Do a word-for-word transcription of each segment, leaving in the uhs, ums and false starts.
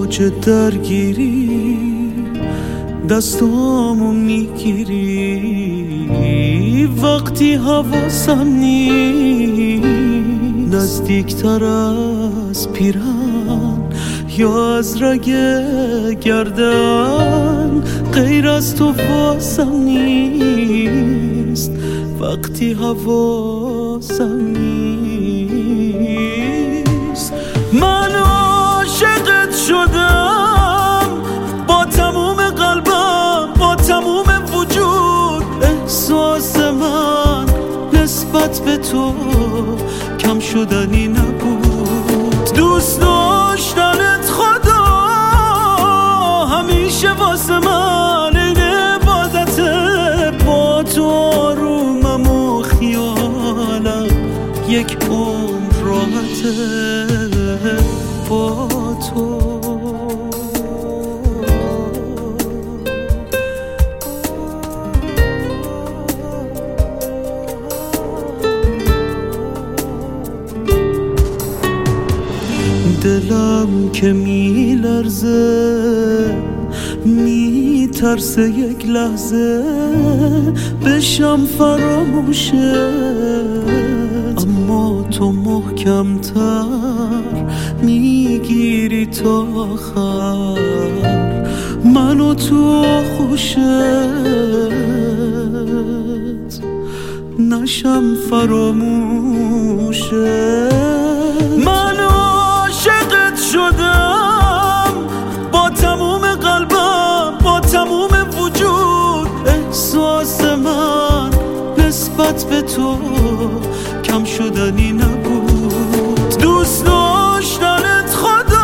اوج درگیری دستامو میگیری، وقتی حواسم نیست نزدیکتر از پیرن یا از رگ گردن، غیر از تو واسم نیست وقتی حواسم نیست. من عاشقت شدم با تموم قلبم، با تموم وجود. احساس من نسبت به تو کم شدنی نبود. دوست داشتنت خدا همیشه واسه من این عبادته. با تو آرومم و خیالم یک عمر راحته. با تو دلم که میلرزه میترسه یک لحظه بشم فراموشه، اما تو محکمتر میگیری تا آخر منو تو خوشت نشم فراموشه. من عاشقت شدم با تموم قلبم، با تموم وجود. احساس من نسبت به تو کم شدنی نبود. دوست داشتنت خدا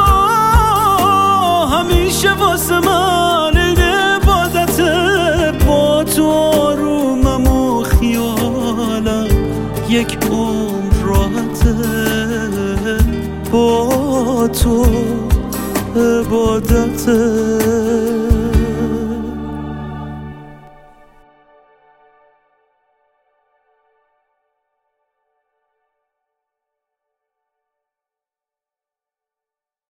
همیشه واسه من این عبادته. با تو آرومم و خیالم یک عمر راحته. با تو عبادته.